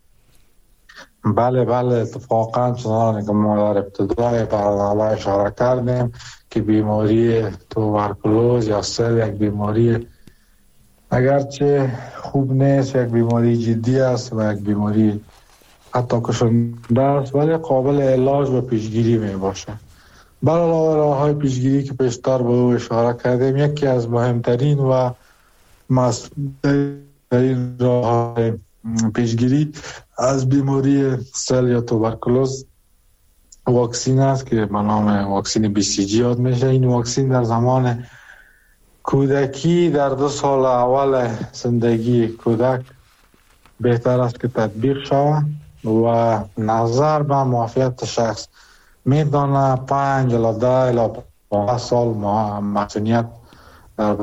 بله اتفاقا چنانکه که ما در ابتدای برنامه اشاره کردیم که بیماری توبرکلوز یا سل یک بیماری اگرچه خوب نیست، یک بیماری جدی است و یک بیماری حتی کشنده است، ولی قابل علاج و پیشگیری می باشه. علاوه راه‌های پیشگیری که پیشتر به او اشاره کردیم، یکی از مهمترین و مسئولترین راه‌های پیشگیری از بیماری سل یا توبرکلوز واکسین است که به نام واکسین BCG یاد میشه. این واکسین در زمان کودکی در 2 سال اول زندگی کودک بهتر است که تطبیق شود و نظر به معافیت شخص میدانه 5 الی 10 الی 15 سال مسئولیت در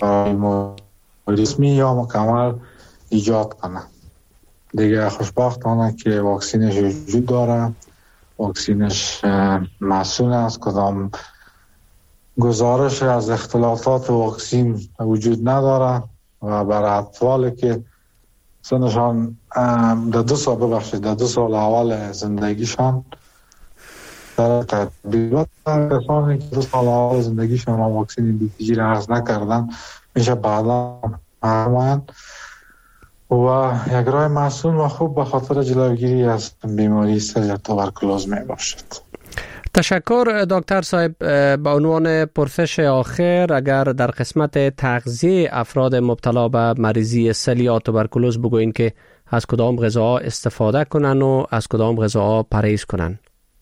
رسمی یا مکمل ایجاد کنه. دیگه خوشبختانه که واکسینش وجود داره، واکسینش مسئول است، کدام گزارش از اختلالات واکسین وجود نداره و برای اطفالی که سنشان در 2 سال اول زندگیشان در تطبیقات کسانی که 2 سال اول زندگیشان واکسین BCG را عرض نکردن میشه بعدا هماند و یک راه مسئول و خوب به خاطر جلوگیری از بیماری سل یا توبرکلوز می باشد. تشکر دکتر صاحب. به عنوان پرسش آخر اگر در قسمت تغذیه افراد مبتلا به مریضی سل یا توبرکلوز بگوین که از کدام غذاها استفاده کنن و از کدام غذاها پرهیز کنن؟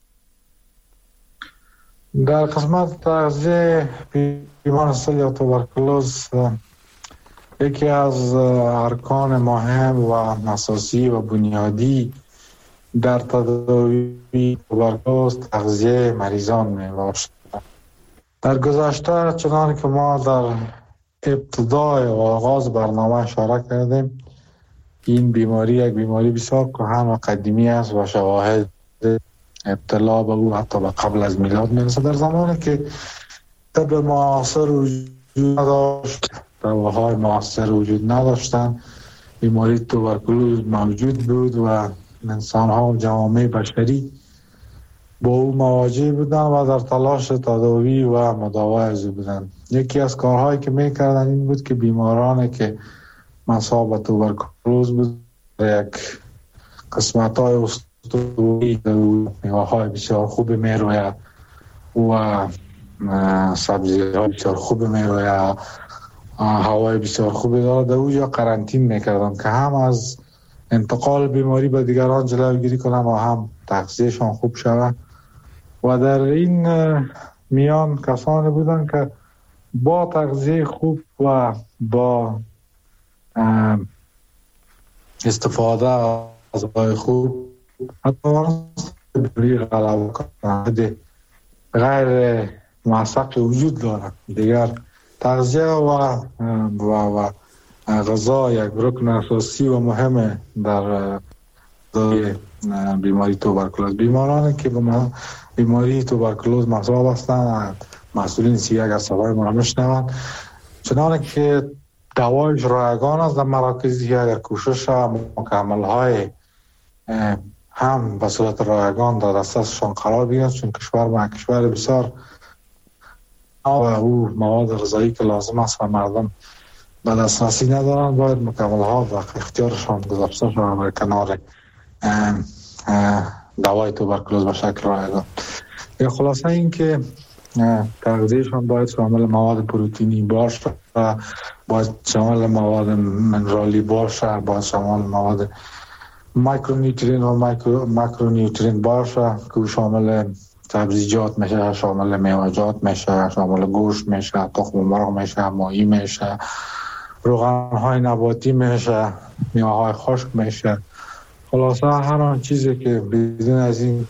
در قسمت تغذیه بیمار سل یا توبرکلوز یکی از ارکان مهم و اساسی و بنیادی در تداوی توبرکلوز تغذیه مریضان می باشد. در گذشته چنان که ما در ابتدای و آغاز برنامه اشاره کردیم، این بیماری یک بیماری بسیار کهن و قدیمی است و شواهد اطلاع به او حتی به قبل از میلاد میرسه. در زمانی که طب معاصر وجود نداشت، دواهای معاصر وجود نداشتن، بیماری توبرکلوز موجود بود و انسان ها و جوامع بشری با او مواجه بودن و در تلاش تداوی و مداوای از او بودن. یکی از کارهایی که میکردن این بود که بیمارانی که مصاب توبرکلوز بود یک قسمت های استوایی میوه های بسیار خوب میروید و سبزی های بسیار خوب میروید، هوای بسیار خوبی دارد، او یا قرنطین میکردن که هم از انتقال بیماری به دیگران جلوگیری کنن و هم تغذیهشان خوب شود. و در این میان کسانی بودن که با تغذیه خوب و با استفاده از غذای خوب حتی غلبه کنند غیر موثق وجود دارد. دیگر تغذیه و غذا یک رکن اساسی و مهم در بیماری توبرکلوز. بیمارانی که به بیماری توبرکلوز مصاب هستند، مسئولین سیه اگر صدای ما را میشنوند، چنانه که دوایش رایگان است در مراکزی، اگر کوشش مکمل های هم به صورت رایگان در دسترسشان قرار بگیرد، چون کشور بسیار و او مواد غذایی که لازم است و مردم به دسترسی ندارند، باید مکمل ها و اختیارشان گذاشته شود بر کنار دوای توبرکلوز به شکل رایگان. یا خلاصه این که تغذیهشان باید شامل مواد پروتئینی باشه، باید شامل مواد منرالی باشه، باید شامل مواد مایکرونیوترین و ماکرونیوترین باشه که شامل سبزیجات میشه، شامل میوه‌جات میشه، شامل گوشت میشه، تخم مرغ میشه، ماهی میشه، روغن‌های نباتی میشه، میوه‌های خشک میشه. خلاصه هر آن چیزی که بدون از این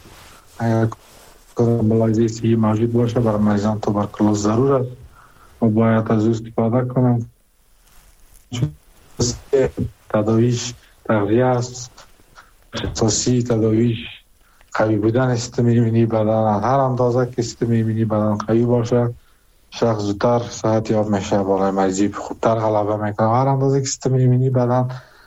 ملاحظه صحی موجود باشه برای مریضان توبرکلوز ضرور است و باید از او استفاده کنند. تداویش تغذیه است، اساسی تداویش قوی بودن سیستم ایمنی بدن. هر اندازه که سیستم ایمنی بدن قوی باشه، شخص زودتر صحت یاب میشه، بالای مریضی خوبتر غلبه میکنه. هر اندازه که سیستم ایمنی بدن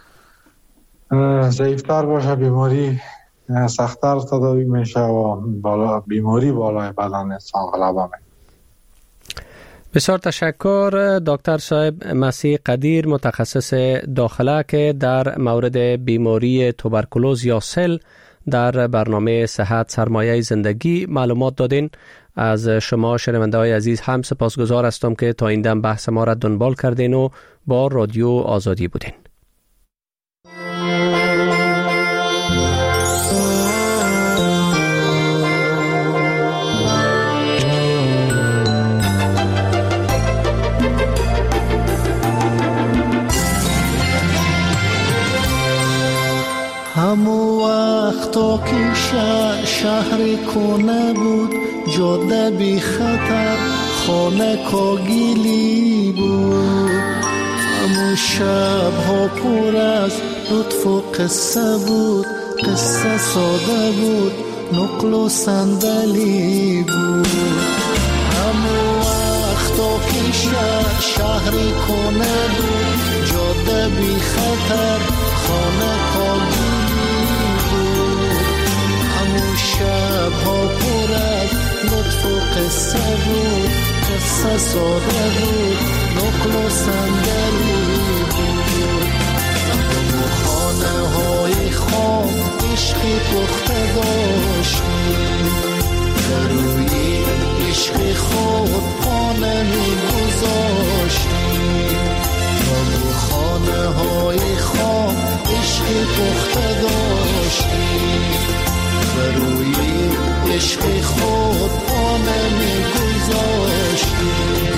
ضعیفتر باشه، بیماری سخت‌تر تداوی میشه و بیماری بالای بدن انسان غلبه میکنه. بسیار تشکر دکتر صاحب مسیح قدیر، متخصص داخله، که در مورد بیماری توبرکلوز یا سل در برنامه صحت سرمایه زندگی معلومات دادین. از شما شنونده های عزیز هم سپاسگزار هستم که تا این دم بحث ما را دنبال کردین و با رادیو آزادی بودین. همو وقتا که شهر کنه بود، جاده بی خطر، خانه کاگیلی بود. همو شب ها پر از لطف و قصه بود، قصه ساده بود، نقل و صندلی بود. همو وقتا که شهر کنه بود، جاده بی خطر، خانه کاگیلی بود. همو شب ها پر از لطف و قصه بود، قصه ساده بود، نقل و صندلی بود. همو خانه های خام عشقی پخته داشتیم، در روی عشق خود پانه می گذاشتیم. همو خانه های خام عشقی پخته داشتیم، در روی عشق خود پانه می گذاشتیم.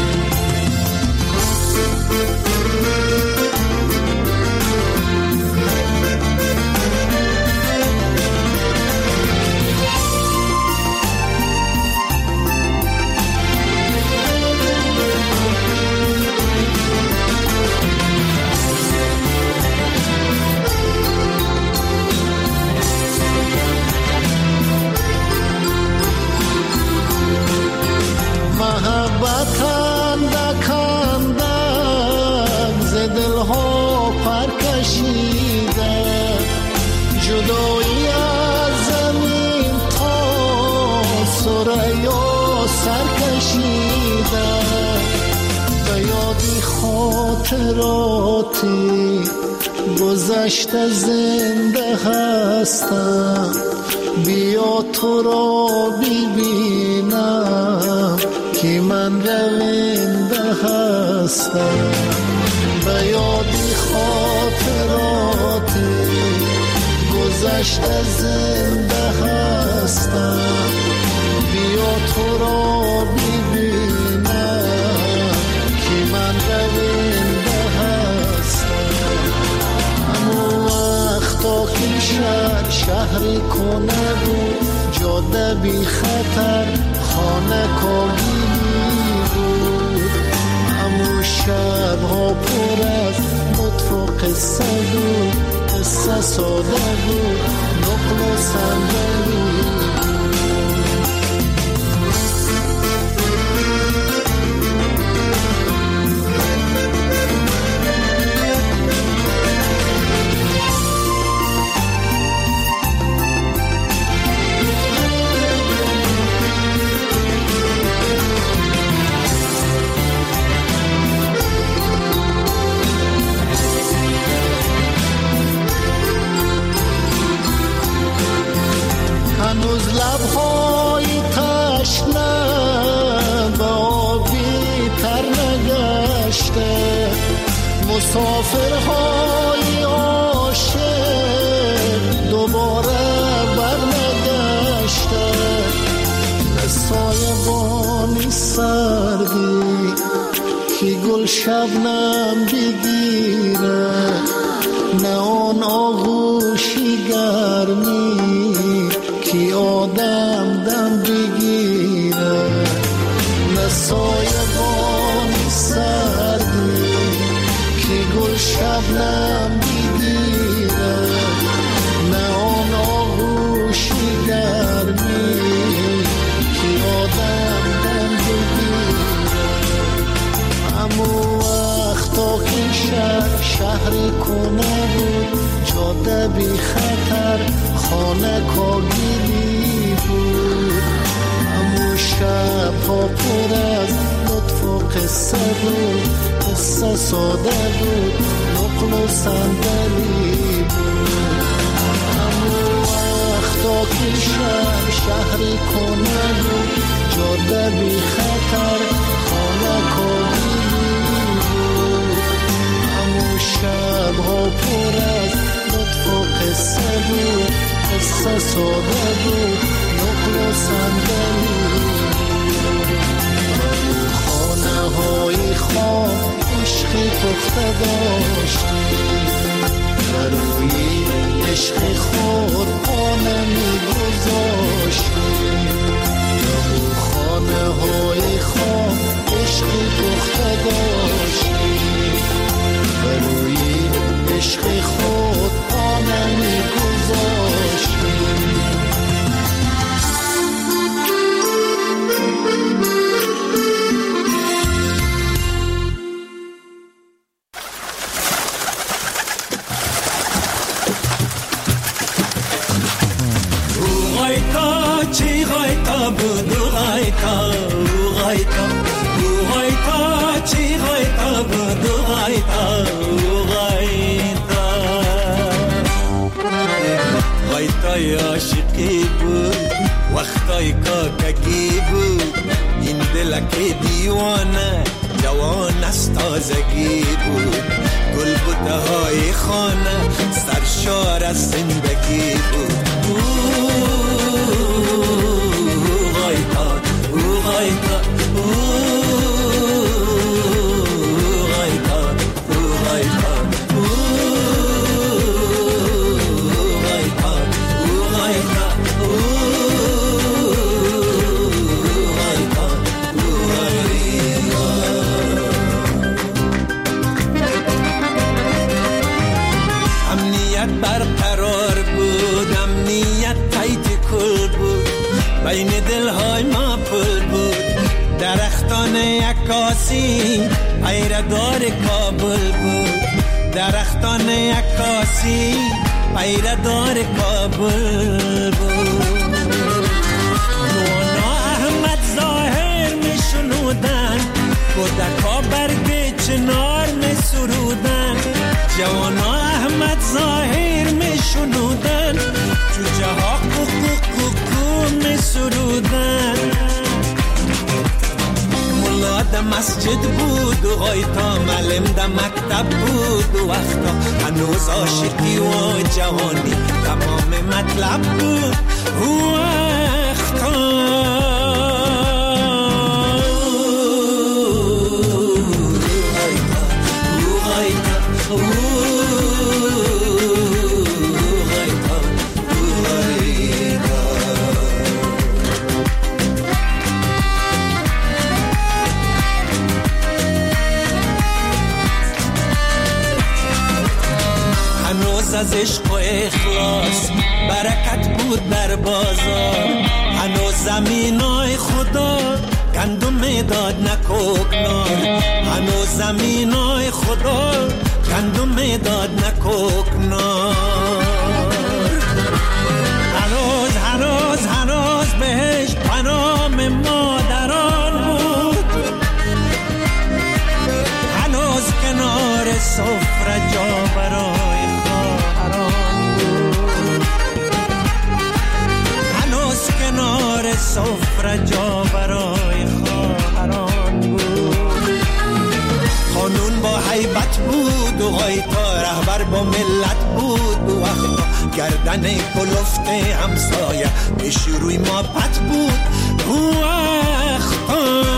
ثریا سر کشیدم، به یادی خاطراتی گذشته زنده هستم. بیا تو را ببینم که من رونده هستم. به یادی خاطراتی گذشته زنده هستم. بیا تو را ببینم که من رونده هستم. همون وقتا که شهری کنه بود، جاده بی خطر خانه کاگیلی بود. همون شبها پر از لطف و قصه بود، قصه ساده بود، نقل و صندلی هنوز لبهای تشنه به آبی تر نگشته. مسافرهای عاشق دوباره برنگشته. سایبانی سردی که گل شبنم بگیره، نه آن آغوشی گرمی که آدم دم بگیره. نه سایبانی سردی که گل شبنم بگیره، نه آن آغوشی گرمی که آدم دم بگیره. همون وقتا که شهری کنه بود، جاده بی خطر خانه کاگیلی بود. همون شبها پر از لطف و قصه بود، قصه ساده بود، نقل و صندلی بود. همون وقتا که شهری کنه بود، جاده بی خطر خانه کاگیلی بود. همون شبها پر از لطف و قصه بود، قصه ساده بود، نقل و صندلی. خانه های خواب عشقی پخته داشتی، روی عشق خود پانه می گذاشتی. خانه های خواب عشقی پخته داشتی، روی عشق خود پانه می گذاشتی. عاشقی بود وقتای کاککی بود، این دلک دیوانه جوان از تازگی بود. گل بوته های خانه سرشار از زندگی بود. غایتا غایتا برقرار بود، امنیت تایت کل بود، بین دلهای ما پل بود. درختان عکاسی پیردار کابل بود، درختان عکاسی پیردار کابل بود. نونا جوانا احمد ظاهر میشنودن جوجه ها کوکو میسرودن ملا در مسجد بود و غایتا معلم در مکتب بود و وقتا هنوز عاشقی و جوانی تمام مطلب بود و وقتا از عشق و اخلاص برکت بود در بازار هنوز زمینای خدا گندم میداد نکوکنار هنوز زمینای خدا گندم میداد نکوکنار هنوز بهش پنام مادران بود هنوز کنار سفره جا برای کنار سفره جا برای خواهران بود قانون با حیبت بود و غایتا رهبر با ملت بود و وقتا گردن کلفت همسایه پیش روی ما پت بود و وقتا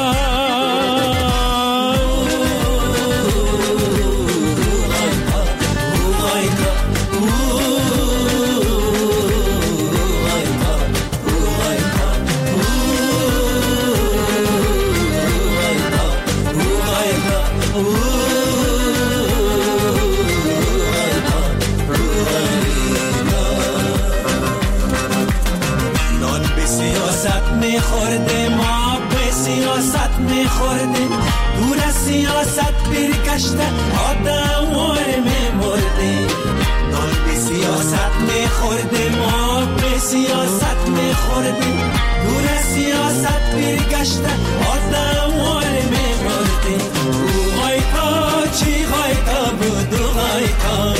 میخورده ما به سیاست میخورده دور از سیاست برگشته آدم واره میمرده نان به سیاست میخورده ما به سیاست میخورده دور از سیاست برگشته آدم واره میمرده او غایتا چی غایتا بود او غایتا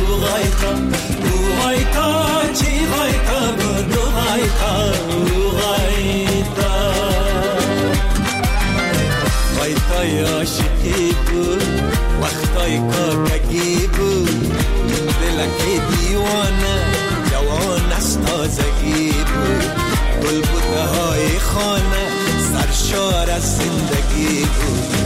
چی غایتا بود او غایتا وقتای عاشقی بود وقتای کاکگی بود دلک دیوانه جوان از تازگی بود گل بوده های خانه سرشار از زندگی بود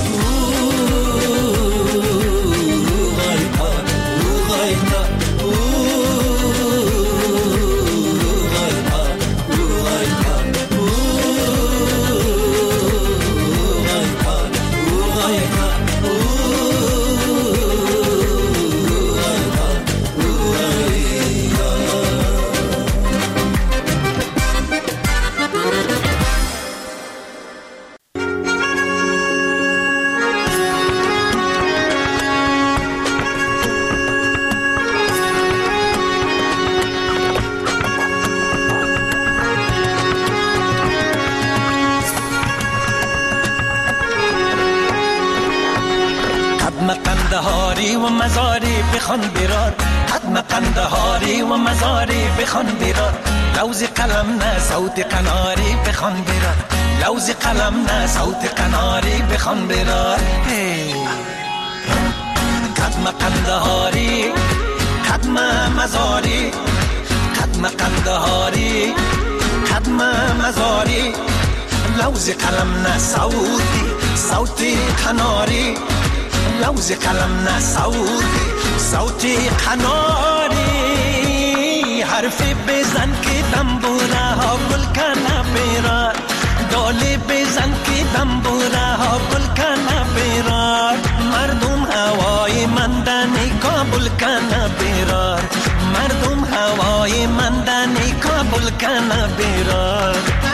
و مزاری بخوان برار حتم قندهاری و مزاری بخوان برار لوز قلم نه صوت قناری بخوان برار لوز قلم نه صوت قناری بخوان برار حتم قندهاری حتم مزاری حتم قندهاری حتم مزاری لوز قلم نه صوتی قناری لوز قلم نه صوتی قناری حرفی بزن که دنبوره ها گل کنه بیرار دالی بزن که دنبوره ها گل کنه بیرار مردم هوای مندنی کابل کنه بیرار مردم هوای مندنی کابل کنه بیرار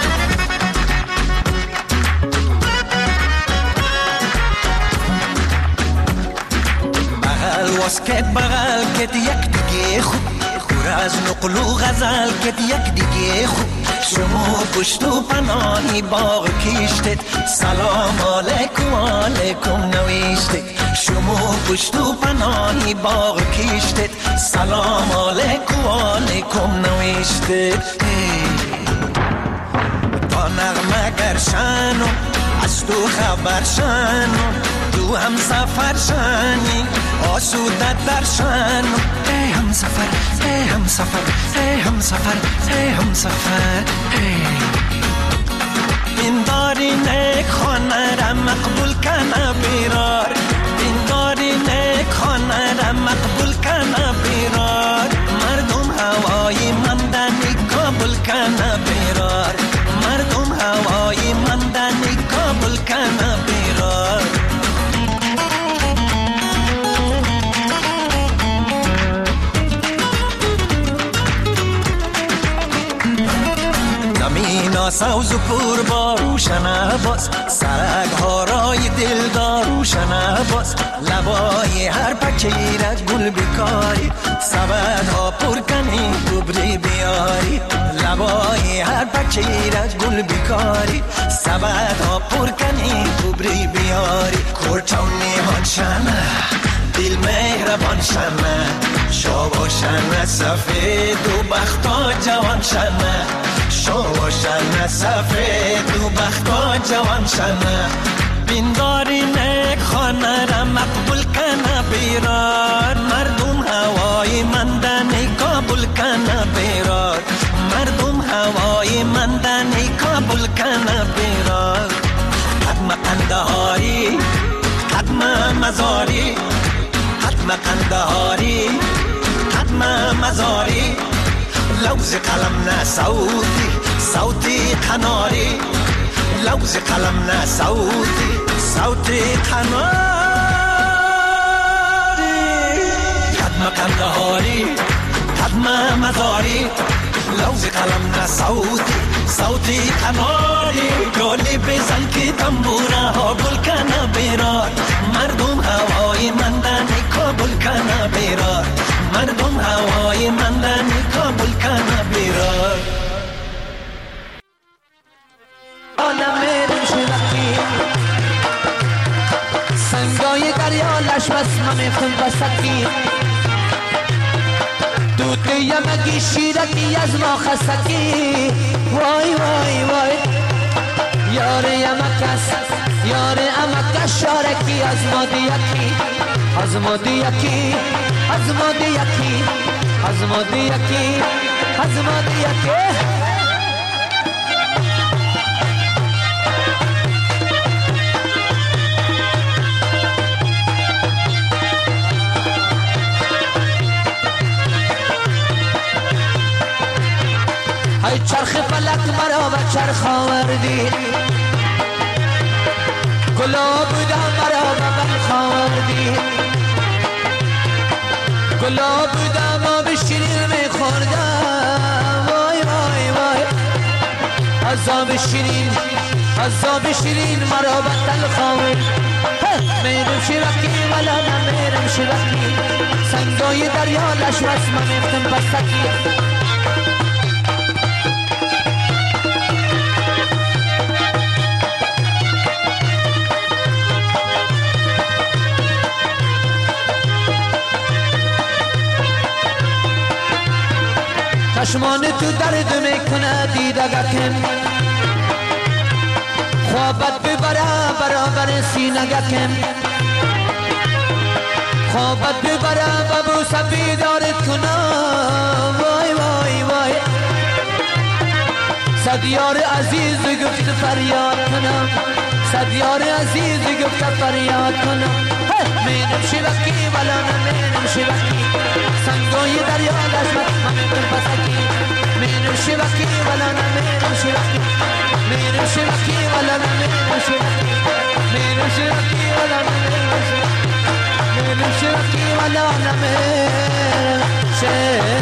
واسکت بغل کت یک دیگه خوب خور از نقل و غزل کت یک دیگه خوب شما پشت و پناهی باغ کشتید سلام علیکم علیکم نوشتید شما پشت و پناهی باغ کشتید سلام علیکم علیکم نوشتید تا نغمه گرشنو از تو خبر شنو تو هم سفر شنی آسودت در شنو ای هم سفر ای هم سفر ای هم سفر ای هم سفر این داری نیک خانه را مقبول کنه بیرار این داری نیک خانه را مقبول کنه بیرار مردم هوای مندنی قبول کنه بیرار مردم هوای مندنی قبول کنه بیرار زمین سوز و پر با روشن باز سرک ها رای دلدار روشن باز لبای هر پکیرت گل بکاری سبد ها پر کنی گبری بیاری لبای هر پکیرت گل بکاری سبد ها پر کنی گبری بیاری کرچونی هانشنه دل مهربان شنه شابا شنه سفید و بختا جوان شنه شابا شنه سفید و بختا جوان شنه بینداری نیک خانه را مقبول کنه بیرار مردم هوای مندنی قبول کنه بیرار مردم هوای مندنی قبول کنه بیرار قدم قندهاری قدم مزاری قدم قندهاری قدم مزاری لوز قلم نه صوتی صوتی قناری لوز قلم نه صوتی قناری قدم قندهاری قدم مزاری لوز قلم نه صوتی قناری گلی بزن که تنبوره ها گل کنه بیرار مردم هوای مندنی قبول کنه بیرار مردم هوای مندنی قبول کنه بیرار آدم نمیشه سنگای دریا لش بس من خون بسکی دوت یمگی شیرکی از ما خسکی وای وای وای یار یمکس یار امکس شارکی از ما دیکی از ما دیکی از ما دیکی از ما دیکی از ما دیکی ای چرخ فلک مرا به چرخ آوردی گلاب بودم مرا به بلخ آوردی گلاب بودم آب شیرین میخوردم وای وای وای از آب شیرین مرا به تلخ آورد میرم شیرکی ولا نمیرم شیرکی سنگای دریا لش بس من میفتم بسکی چشمان تو درد میکنه دیدگکم خوابت ببره برابر سینگکم خوابت ببره ببو سبیدارت کنم وای وای وای صد یار عزیز گفت فریاد کنم صد یار عزیز گفت فریاد کنم مینم شبکی ولا نمینم شبکی سنگای دریا لشمت همین پسکی مینم شبکی ولا نمینم شبکی مینم شبکی ولا نمینم شبکی مینم شبکی ولا نمینم شبکی مینم شبکی ولا نمینم شبکی